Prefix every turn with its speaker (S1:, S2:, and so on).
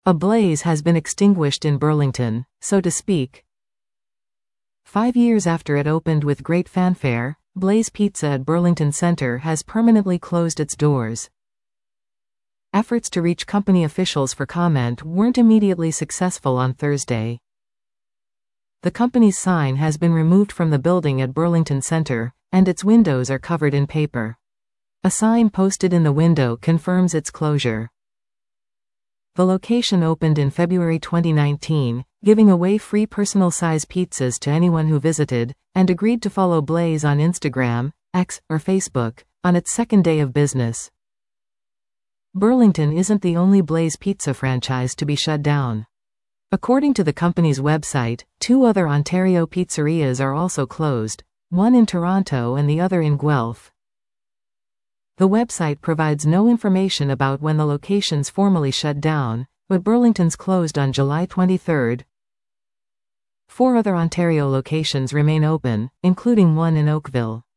S1: A blaze has been extinguished in Burlington, so to speak. 5 years after it opened with great fanfare, Blaze Pizza at Burlington Center has permanently closed its doors. Efforts to reach company officials for comment weren't immediately successful on Thursday. The company's sign has been removed from the building at Burlington Center, and its windows are covered in paper. A sign posted in the window confirms its closure. The location opened in February 2019, giving away free personal-size pizzas to anyone who visited, and agreed to follow Blaze on Instagram, X, or Facebook, on its second day of business. Burlington isn't the only Blaze Pizza franchise to be shut down. According to the company's website, 2 other Ontario pizzerias are also closed, one in Toronto and the other in Guelph. The website provides no information about when the locations formally shut down, but Burlington's closed on July 23. 4 other Ontario locations remain open, including one in Oakville.